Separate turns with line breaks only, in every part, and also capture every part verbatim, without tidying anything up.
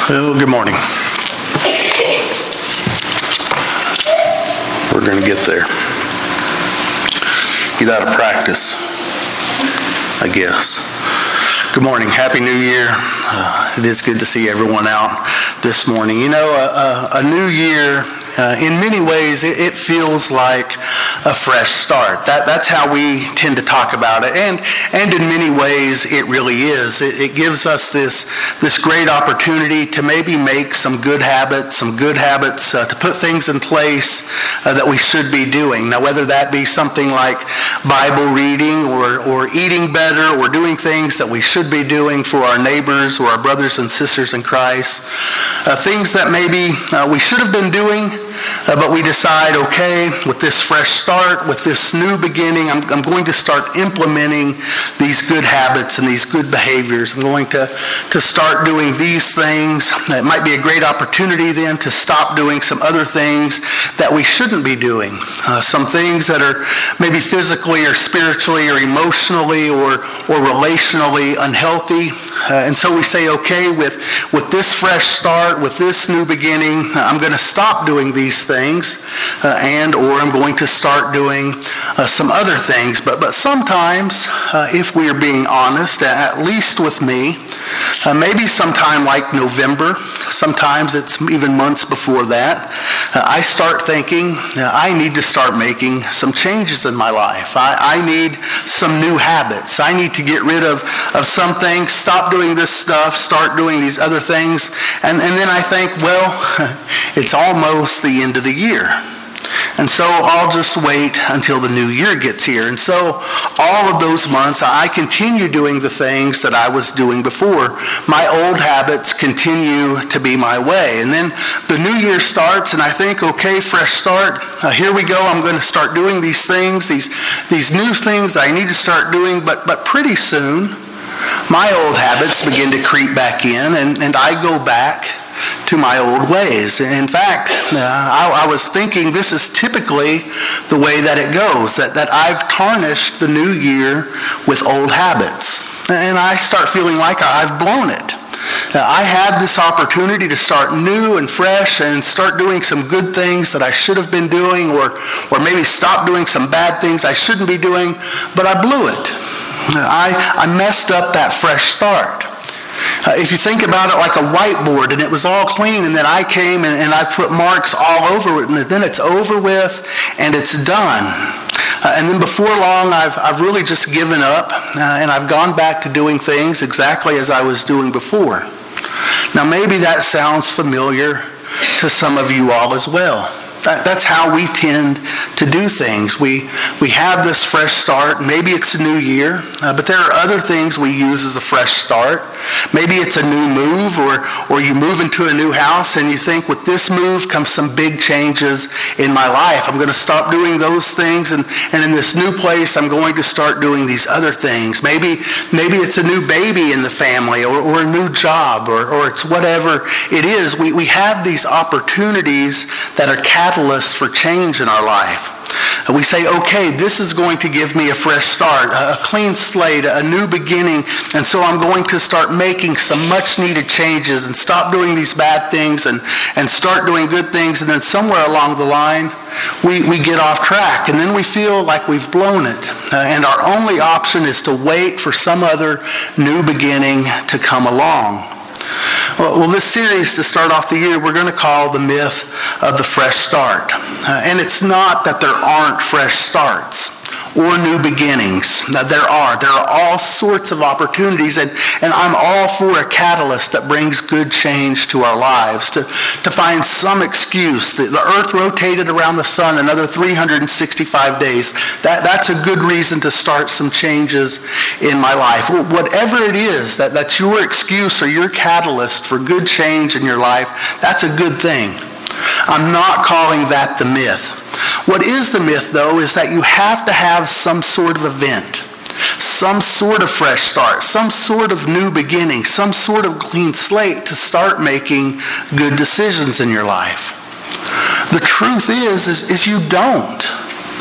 Well, good morning. We're going to get there. Get out of practice, I guess. Good morning. Happy New Year. Uh, it is good to see everyone out this morning. You know, a, a, a new year, uh, in many ways, it, it feels like a fresh start. That, that's how we tend to talk about it. And, and in many ways, it really is. It, it gives us this, this great opportunity to maybe make some good habits, some good habits, uh, to put things in place uh, that we should be doing. Now, whether that be something like Bible reading or, or eating better or doing things that we should be doing for our neighbors or our brothers and sisters in Christ, uh, things that maybe uh, we should have been doing, Uh, but we decide, okay, with this fresh start, with this new beginning, I'm, I'm going to start implementing these good habits and these good behaviors. I'm going to, to start doing these things. It might be a great opportunity then to stop doing some other things that we shouldn't be doing. Uh, some things that are maybe physically or spiritually or emotionally or, or relationally unhealthy. Uh, and so we say, okay, with, with this fresh start, with this new beginning, I'm going to stop doing these things uh, and or I'm going to start doing uh, some other things. But, but sometimes, uh, if we are being honest, at least with me, uh, maybe sometime like November, sometimes it's even months before that, uh, I start thinking uh, I need to start making some changes in my life. I, I need some new habits. I need to get rid of, of some things, stop doing this stuff, start doing these other things. And, and then I think, well, it's almost the end of the year. And so I'll just wait until the new year gets here. And so all of those months, I continue doing the things that I was doing before. My old habits continue to be my way. And then the new year starts and I think, okay, fresh start. Uh, here we go. I'm going to start doing these things, these, these new things that I need to start doing. But, but pretty soon, my old habits begin to creep back in and, and I go back to my old ways. In fact, uh, I, I was thinking this is typically the way that it goes, that, that I've tarnished the new year with old habits. And I start feeling like I've blown it. Uh, I had this opportunity to start new and fresh and start doing some good things that I should have been doing or, or maybe stop doing some bad things I shouldn't be doing, but I blew it. I, I messed up that fresh start. Uh, if you think about it like a whiteboard and it was all clean and then I came and, and I put marks all over it and then it's over with and it's done. Uh, and then before long I've, I've really just given up uh, and I've gone back to doing things exactly as I was doing before. Now maybe that sounds familiar to some of you all as well. That, that's how we tend to do things. We we have this fresh start. Maybe it's a new year, uh, but there are other things we use as a fresh start. Maybe it's a new move or, or you move into a new house and you think with this move comes some big changes in my life. I'm going to stop doing those things and, and in this new place I'm going to start doing these other things. Maybe maybe it's a new baby in the family or, or a new job or, or it's whatever it is. We, we have these opportunities that are catalysts for change in our life. And we say, okay, this is going to give me a fresh start, a clean slate, a new beginning, and so I'm going to start making some much needed changes and stop doing these bad things and, and start doing good things, and then somewhere along the line, we, we get off track, and then we feel like we've blown it. Uh, and our only option is to wait for some other new beginning to come along. Well, this series, to start off the year, we're going to call the myth of the fresh start. Uh, and it's not that there aren't fresh starts or new beginnings. Now, there are. There are all sorts of opportunities, and, and I'm all for a catalyst that brings good change to our lives, to, to find some excuse. The, the earth rotated around the sun another three hundred sixty-five days. That, that's a good reason to start some changes in my life. Whatever it is, that, that's your excuse or your catalyst for good change in your life, that's a good thing. I'm not calling that the myth. What is the myth, though, is that you have to have some sort of event, some sort of fresh start, some sort of new beginning, some sort of clean slate to start making good decisions in your life. The truth is, is, is you don't.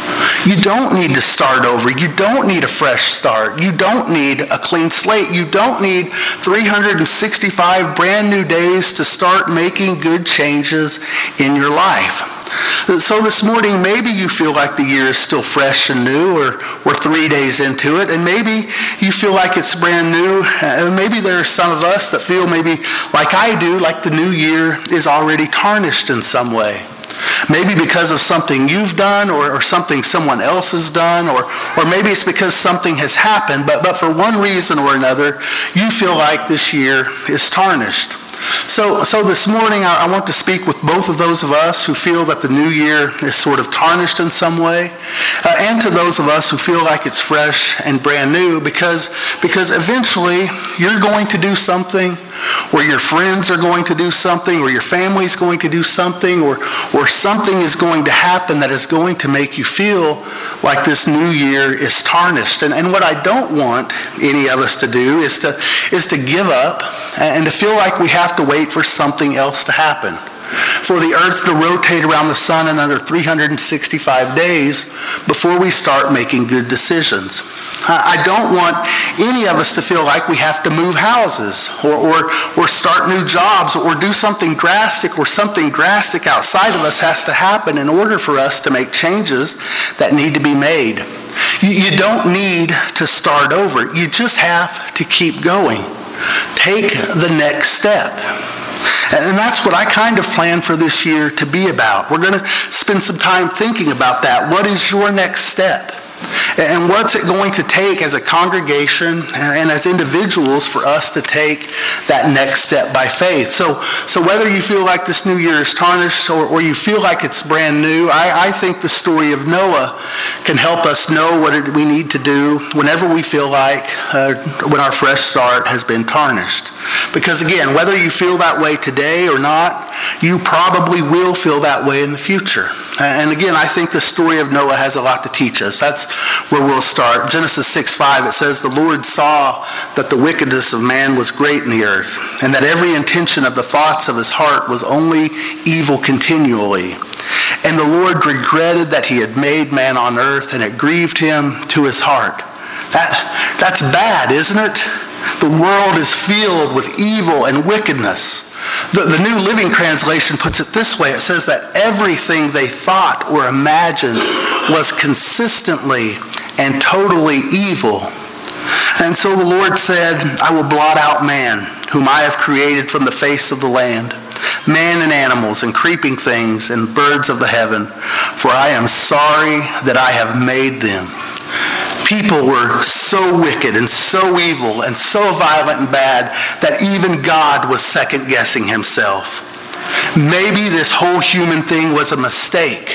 You don't need to start over. You don't need a fresh start. You don't need a clean slate. You don't need three hundred sixty-five brand new days to start making good changes in your life. So this morning, maybe you feel like the year is still fresh and new, or we're three days into it, and maybe you feel like it's brand new. Uh, maybe there are some of us that feel maybe like I do, like the new year is already tarnished in some way. Maybe because of something you've done, or, or something someone else has done, or, or maybe it's because something has happened, but, but for one reason or another, you feel like this year is tarnished. So, so this morning, I, I want to speak with both of those of us who feel that the new year is sort of tarnished in some way, uh, and to those of us who feel like it's fresh and brand new, because, because eventually you're going to do something, or your friends are going to do something, or your family's going to do something, or, or something is going to happen that is going to make you feel like this new year is tarnished. And, and what I don't want any of us to do is to, is to give up and to feel like we have to wait for something else to happen, for the earth to rotate around the sun in under three hundred sixty-five days before we start making good decisions. I don't want any of us to feel like we have to move houses, or, or, or start new jobs, or do something drastic, or something drastic outside of us has to happen in order for us to make changes that need to be made. You, you don't need to start over. You just have to keep going. Take the next step. And that's what I kind of plan for this year to be about. We're going to spend some time thinking about that. What is your next step? And what's it going to take as a congregation and as individuals for us to take that next step by faith? So, so whether you feel like this new year is tarnished, or, or you feel like it's brand new, I, I think the story of Noah can help us know what it, we need to do whenever we feel like uh, when our fresh start has been tarnished. Because again, whether you feel that way today or not, you probably will feel that way in the future. And again, I think the story of Noah has a lot to teach us. That's where we'll start. Genesis six five, it says, "The Lord saw that the wickedness of man was great in the earth, and that every intention of the thoughts of his heart was only evil continually. And the Lord regretted that he had made man on earth, and it grieved him to his heart." That, that's bad, isn't it? The world is filled with evil and wickedness. The, the New Living Translation puts it this way. It says that everything they thought or imagined was consistently and totally evil. And so the Lord said, "I will blot out man, whom I have created from the face of the land, man and animals and creeping things and birds of the heaven, for I am sorry that I have made them." People were so wicked and so evil and so violent and bad that even God was second-guessing himself. Maybe this whole human thing was a mistake.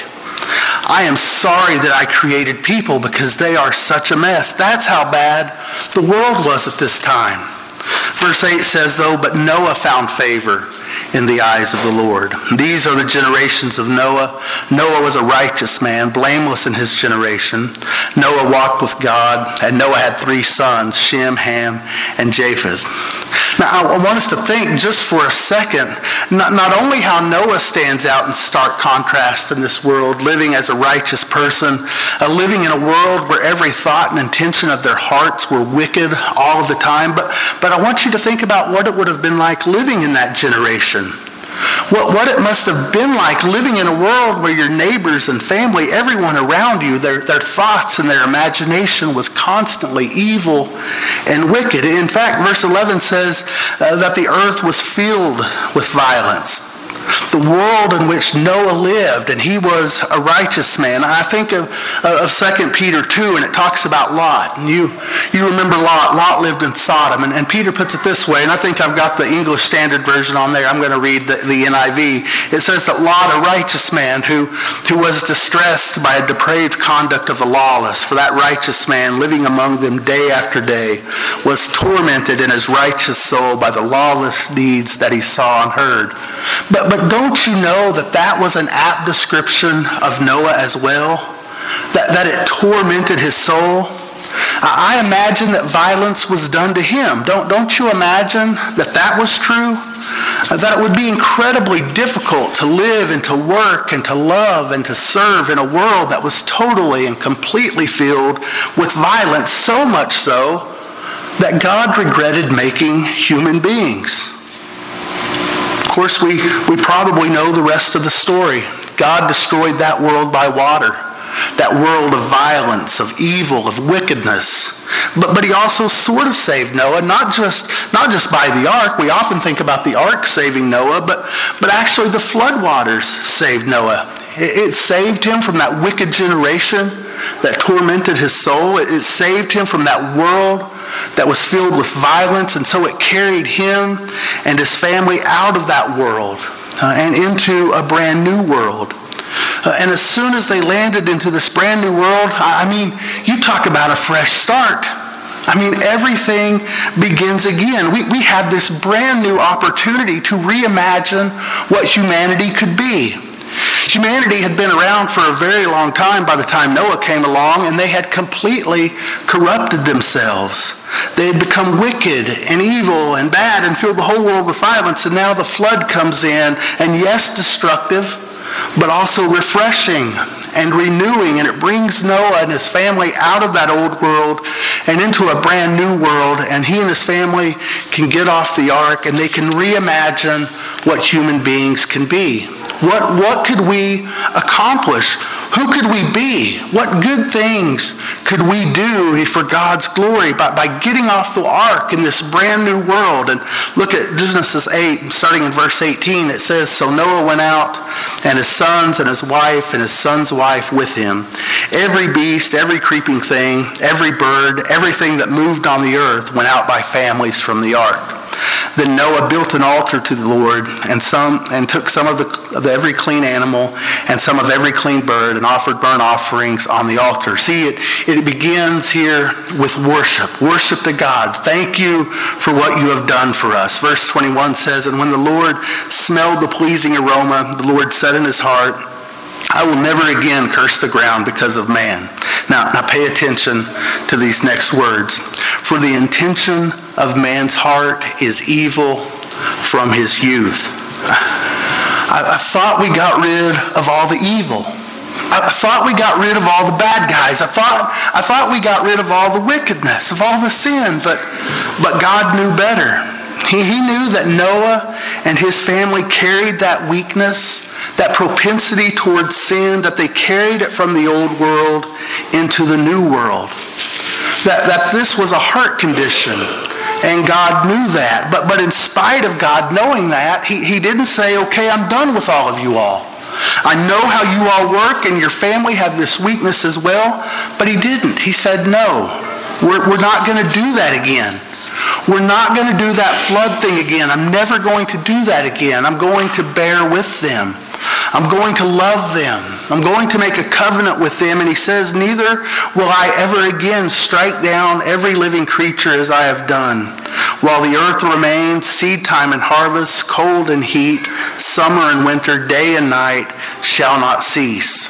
I am sorry that I created people because they are such a mess. That's how bad the world was at this time. Verse eight says, though, "But Noah found favor in the eyes of the Lord." These are the generations of Noah. Noah was a righteous man, blameless in his generation. Noah walked with God, and Noah had three sons, Shem, Ham, and Japheth. Now, I want us to think just for a second, not, not only how Noah stands out in stark contrast in this world, living as a righteous person, uh, living in a world where every thought and intention of their hearts were wicked all of the time, but, but I want you to think about what it would have been like living in that generation. What, what it must have been like living in a world where your neighbors and family, everyone around you, their, their thoughts and their imagination was constantly evil and wicked. In fact, verse eleven says uh, that the earth was filled with violence. The world in which Noah lived, and he was a righteous man. I think of, of Second Peter two, and it talks about Lot. And you, you remember Lot. Lot lived in Sodom, and, and Peter puts it this way, and I think I've got the English Standard Version on there. I'm going to read the, the N I V. It says that Lot, a righteous man who, who was distressed by a depraved conduct of the lawless, for that righteous man living among them day after day was tormented in his righteous soul by the lawless deeds that he saw and heard. But, but don't you know that that was an apt description of Noah as well? That, that it tormented his soul? I imagine that violence was done to him. Don't, don't you imagine that that was true? that it would be incredibly difficult to live and to work and to love and to serve in a world that was totally and completely filled with violence, so much so that God regretted making human beings. Of course, we, we probably know the rest of the story. God destroyed that world by water, that world of violence, of evil, of wickedness. But, but he also sort of saved Noah, not just, not just by the ark. We often think about the ark saving Noah, but, but actually the floodwaters saved Noah. It, it saved him from that wicked generation that tormented his soul. It, it saved him from that world that was filled with violence, and so it carried him and his family out of that world uh, and into a brand new world. Uh, and as soon as they landed into this brand new world, I mean, you talk about a fresh start. I mean, everything begins again. We, we have this brand new opportunity to reimagine what humanity could be. Humanity had been around for a very long time by the time Noah came along, and they had completely corrupted themselves. They had become wicked and evil and bad and filled the whole world with violence, and now the flood comes in, and yes, destructive, but also refreshing and renewing, and it brings Noah and his family out of that old world and into a brand new world, and he and his family can get off the ark and they can reimagine what human beings can be. What, what could we accomplish? Who could we be? What good things could we do for God's glory by, by getting off the ark in this brand new world? And look at Genesis eight, starting in verse eighteen. It says, "So Noah went out, and his sons and his wife and his son's wife with him. Every beast, every creeping thing, every bird, everything that moved on the earth went out by families from the ark. Then Noah built an altar to the Lord, and some and took some of, the, of every clean animal and some of every clean bird, and offered burnt offerings on the altar." See, it, it begins here with worship. Worship to God. Thank you for what you have done for us. Verse twenty-one says, "And when the Lord smelled the pleasing aroma, the Lord said in his heart, I will never again curse the ground because of man." Now, now pay attention to these next words. "For the intention of man's heart is evil from his youth." I, I thought we got rid of all the evil. I, I thought we got rid of all the bad guys. I thought I thought we got rid of all the wickedness, of all the sin, but but God knew better. He, he knew that Noah and his family carried that weakness, that propensity towards sin, that they carried it from the old world into the new world. That, that this was a heart condition, and God knew that. But, but in spite of God knowing that, he, he didn't say, "Okay, I'm done with all of you all. I know how you all work, and your family have this weakness as well." But he didn't. He said, "No, we're, we're not going to do that again. We're not going to do that flood thing again. I'm never going to do that again. I'm going to bear with them. I'm going to love them. I'm going to make a covenant with them." And he says, "Neither will I ever again strike down every living creature as I have done. While the earth remains, seed time and harvest, cold and heat, summer and winter, day and night shall not cease."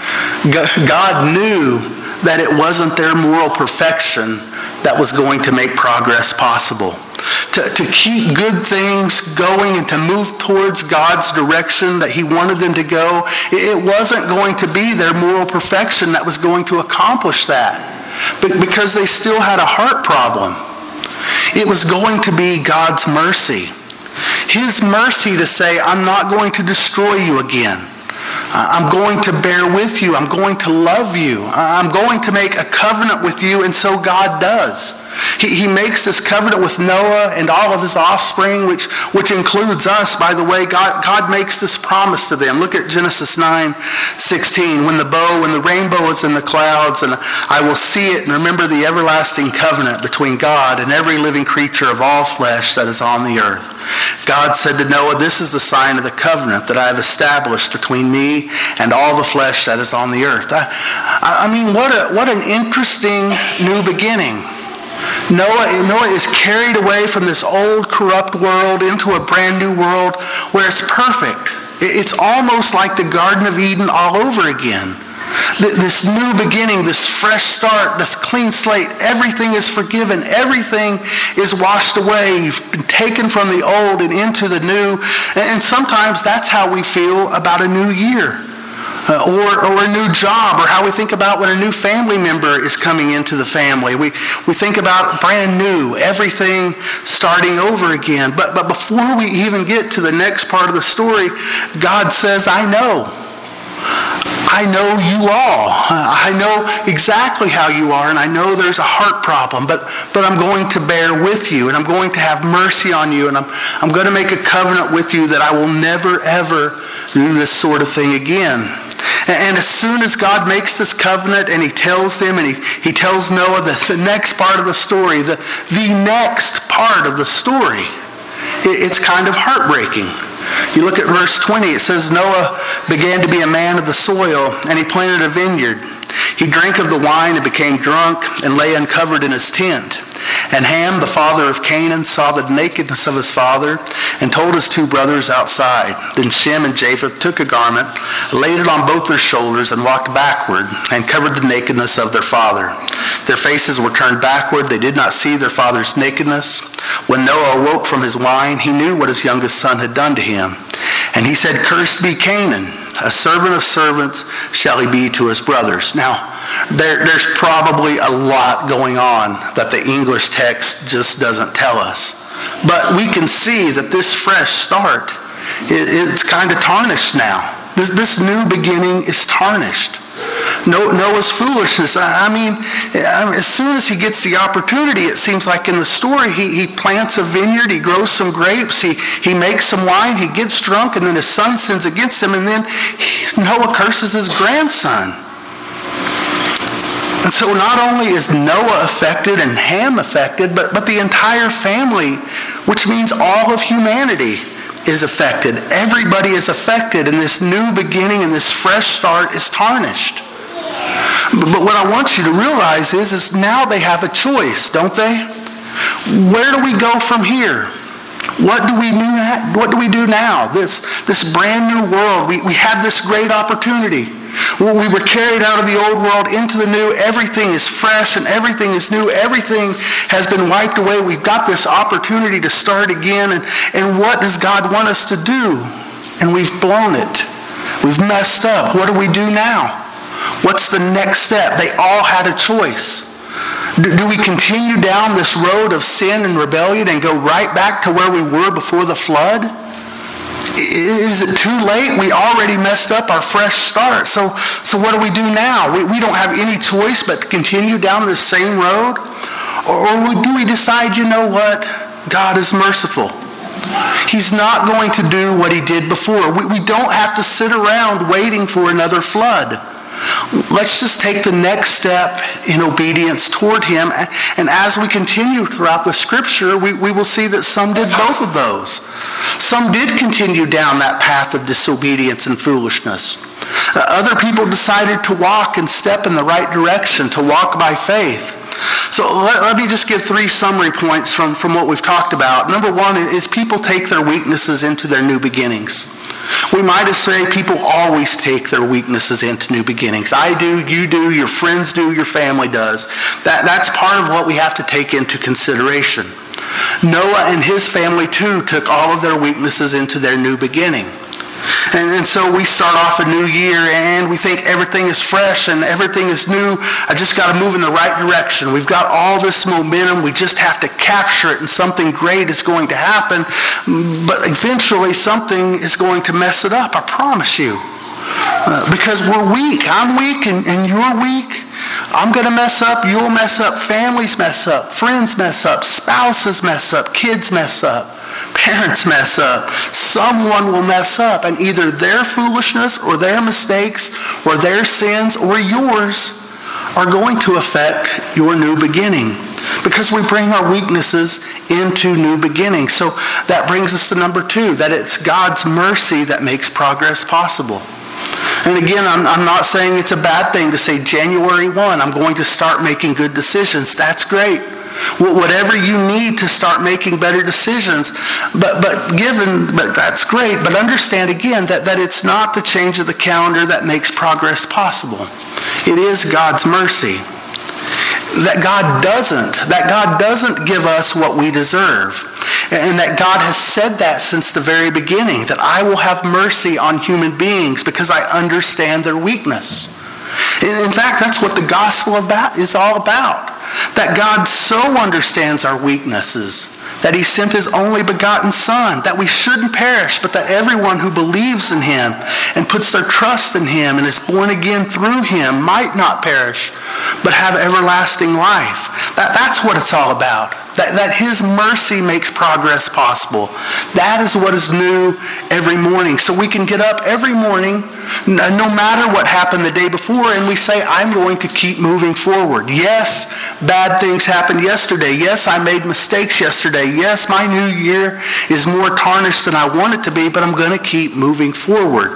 God knew that it wasn't their moral perfection that was going to make progress possible. To, to keep good things going and to move towards God's direction that he wanted them to go, it wasn't going to be their moral perfection that was going to accomplish that, but because they still had a heart problem. It was going to be God's mercy. His mercy to say, "I'm not going to destroy you again. I'm going to bear with you. I'm going to love you. I'm going to make a covenant with you." And so God does. He, he makes this covenant with Noah and all of his offspring, which, which includes us, by the way. God, God makes this promise to them. Look at Genesis nine sixteen. "When the bow, when the rainbow is in the clouds, and I will see it and remember the everlasting covenant between God and every living creature of all flesh that is on the earth." God said to Noah, "This is the sign of the covenant that I have established between me and all the flesh that is on the earth." I, I mean, what a, what an interesting new beginning. Noah, Noah is carried away from this old corrupt world into a brand new world where it's perfect. It's almost like the Garden of Eden all over again. This new beginning, this fresh start, this clean slate, everything is forgiven. Everything is washed away. You've been taken from the old and into the new. And sometimes that's how we feel about a new year. Uh, or, or a new job, or how we think about when a new family member is coming into the family. We, we think about brand new, everything starting over again. But, but before we even get to the next part of the story, God says, I know. I know you all. I know exactly how you are, and I know there's a heart problem, but, but I'm going to bear with you, and I'm going to have mercy on you, and I'm, I'm going to make a covenant with you that I will never, ever do this sort of thing again. And as soon as God makes this covenant and he tells them, and he, he tells Noah that the next part of the story, the, the next part of the story, it, it's kind of heartbreaking. You look at verse twenty, it says, Noah began to be a man of the soil, and he planted a vineyard. He drank of the wine and became drunk and lay uncovered in his tent. And Ham, the father of Canaan, saw the nakedness of his father and told his two brothers outside. Then Shem and Japheth took a garment, laid it on both their shoulders, and walked backward and covered the nakedness of their father. Their faces were turned backward. They did not see their father's nakedness. When Noah awoke from his wine, he knew what his youngest son had done to him. And he said, Cursed be Canaan, a servant of servants shall he be to his brothers. Now, There, there's probably a lot going on that the English text just doesn't tell us. But we can see that this fresh start, it, it's kind of tarnished now. This, this new beginning is tarnished. Noah's foolishness. I mean, as soon as he gets the opportunity, it seems like in the story, he, he plants a vineyard, he grows some grapes, he, he makes some wine, he gets drunk, and then his son sins against him, and then he, Noah curses his grandson. And so not only is Noah affected and Ham affected, but, but the entire family, which means all of humanity, is affected. Everybody is affected, and this new beginning and this fresh start is tarnished. But what I want you to realize is, is now they have a choice, don't they? Where do we go from here? What do we do, what do, we do now? This, this brand new world, we, we had this great opportunity. When we were carried out of the old world into the new, everything is fresh and everything is new. Everything has been wiped away. We've got this opportunity to start again. And, and what does God want us to do? And we've blown it. We've messed up. What do we do now? What's the next step? They all had a choice. Do, do we continue down this road of sin and rebellion and go right back to where we were before the flood? Is it too late? We already messed up our fresh start. So, so what do we do now? We, we don't have any choice but to continue down this same road? Or, or do we decide, you know what? God is merciful. He's not going to do what he did before. We, we don't have to sit around waiting for another flood. Let's just take the next step in obedience toward him. And as we continue throughout the scripture, we, we will see that some did both of those. Some did continue down that path of disobedience and foolishness. Uh, other people decided to walk and step in the right direction, to walk by faith. So let, let me just give three summary points from, from what we've talked about. Number one is people take their weaknesses into their new beginnings. We might as say people always take their weaknesses into new beginnings. I do, you do, your friends do, your family does. That, that's part of what we have to take into consideration. Noah and his family too took all of their weaknesses into their new beginning. And, and so we start off a new year and we think everything is fresh and everything is new. I just got to move in the right direction. We've got all this momentum. We just have to capture it and something great is going to happen. But eventually something is going to mess it up, I promise you. Uh, because we're weak. I'm weak and, and you're weak. I'm going to mess up. You'll mess up. Families mess up. Friends mess up. Spouses mess up. Kids mess up. Parents mess up. Someone will mess up, and either their foolishness or their mistakes or their sins or yours are going to affect your new beginning, because we bring our weaknesses into new beginnings. So that brings us to number two, that it's God's mercy that makes progress possible. And again, I'm, I'm not saying it's a bad thing to say January first, I'm going to start making good decisions. That's great. Whatever you need to start making better decisions. But but given, but that's great. But understand again that, that it's not the change of the calendar that makes progress possible. It is God's mercy. That God doesn't, that God doesn't give us what we deserve. And that God has said that since the very beginning, that I will have mercy on human beings because I understand their weakness. In fact, that's what the gospel is all about. That God so understands our weaknesses that he sent his only begotten Son, that we shouldn't perish, but that everyone who believes in him and puts their trust in him and is born again through him might not perish, but have everlasting life. That, that's what it's all about. That, that his mercy makes progress possible. That is what is new every morning. So we can get up every morning, no matter what happened the day before, and we say, I'm going to keep moving forward. Yes, bad things happened yesterday. Yes, I made mistakes yesterday. Yes, my new year is more tarnished than I want it to be, but I'm going to keep moving forward.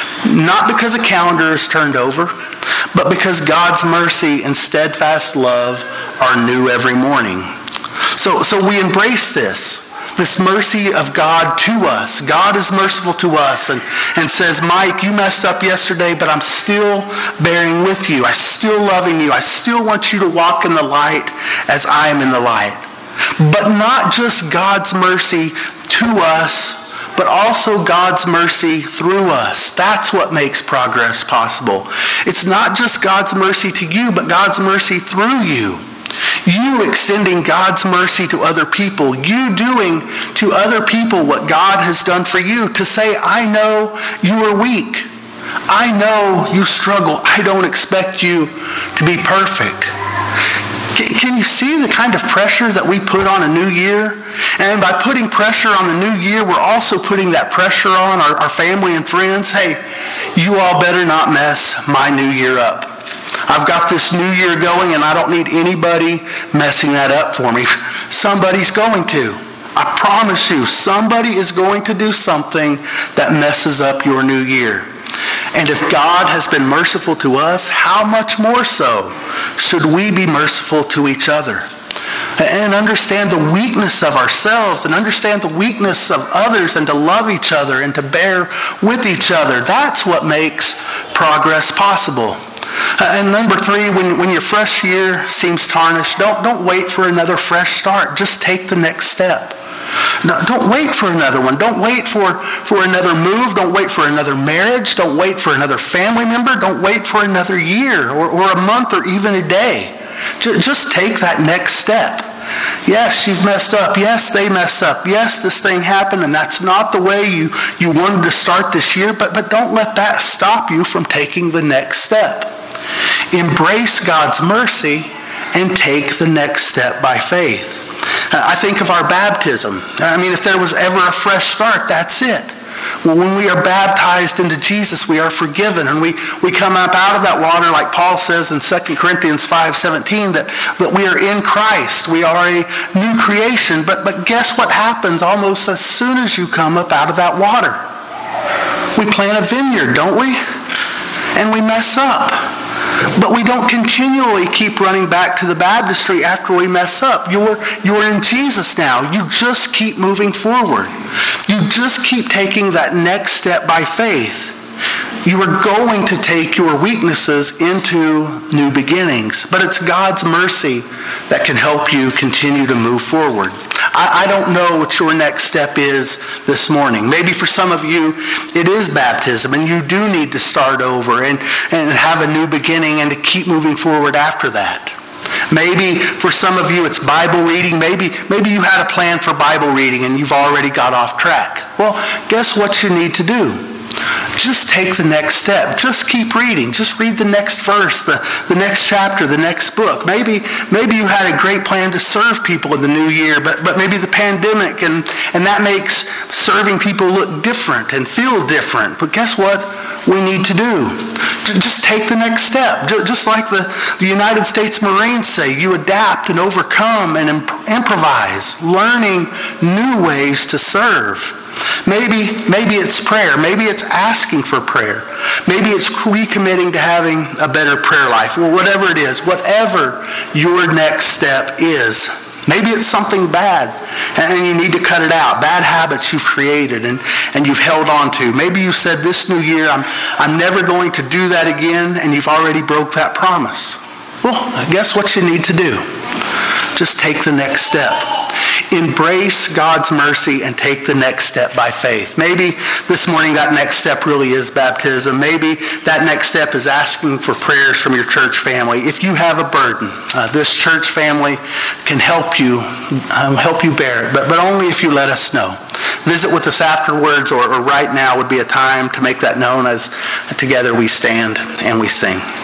Not because a calendar is turned over, but because God's mercy and steadfast love are new every morning. So, so we embrace this, this mercy of God to us. God is merciful to us and, and says, Mike, you messed up yesterday, but I'm still bearing with you. I'm still loving you. I still want you to walk in the light as I am in the light. But not just God's mercy to us, but also God's mercy through us. That's what makes progress possible. It's not just God's mercy to you, but God's mercy through you. You extending God's mercy to other people. You doing to other people what God has done for you. To say, I know you are weak. I know you struggle. I don't expect you to be perfect. Can you see the kind of pressure that we put on a new year? And by putting pressure on the new year, we're also putting that pressure on our, our family and friends. Hey, you all better not mess my new year up. I've got this new year going and I don't need anybody messing that up for me. Somebody's going to. I promise you, somebody is going to do something that messes up your new year. And if God has been merciful to us, how much more so should we be merciful to each other? And understand the weakness of ourselves and understand the weakness of others and to love each other and to bear with each other. That's what makes progress possible. And number three, when, when your fresh year seems tarnished, don't, don't wait for another fresh start. Just take the next step. No, don't wait for another one. Don't wait for, for another move. Don't wait for another marriage. Don't wait for another family member. Don't wait for another year or, or a month or even a day. Just, just take that next step. Yes, you've messed up. Yes, they messed up. Yes, this thing happened, and that's not the way you, you wanted to start this year, but, but don't let that stop you from taking the next step. Embrace God's mercy and take the next step by faith. I think of our baptism. I mean, if there was ever a fresh start, that's it. Well, when we are baptized into Jesus, we are forgiven, and we, we come up out of that water, like Paul says in Second Corinthians five seventeen, that, that we are in Christ. We are a new creation. But, but guess what happens almost as soon as you come up out of that water? We plant a vineyard, don't we? And we mess up. But we don't continually keep running back to the baptistry after we mess up. You're, you're in Jesus now. You just keep moving forward. You just keep taking that next step by faith. You are going to take your weaknesses into new beginnings. But it's God's mercy that can help you continue to move forward. I, I don't know what your next step is this morning. Maybe for some of you, it is baptism, and you do need to start over and, and have a new beginning and to keep moving forward after that. Maybe for some of you, it's Bible reading. Maybe, maybe you had a plan for Bible reading and you've already got off track. Well, guess what you need to do? Just take the next step. Just keep reading. Just read the next verse, the, the next chapter, the next book. Maybe maybe you had a great plan to serve people in the new year, but, but maybe the pandemic, and, and that makes serving people look different and feel different. But guess what we need to do? Just take the next step. Just like the, the United States Marines say, you adapt and overcome and imp- improvise, learning new ways to serve. Maybe, maybe it's prayer. Maybe it's asking for prayer. Maybe it's recommitting to having a better prayer life. Well, whatever it is, whatever your next step is, Maybe it's something bad and you need to cut it out. Bad habits you've created and, and you've held on to. Maybe you said this new year, I'm, I'm never going to do that again, and you've already broke that promise. Well, guess what you need to do? Just take the next step. Embrace God's mercy and take the next step by faith. Maybe this morning that next step really is baptism. Maybe that next step is asking for prayers from your church family. If you have a burden, uh, this church family can help you um, help you bear it, but, but only if you let us know. Visit with us afterwards, or, or right now would be a time to make that known as together we stand and we sing.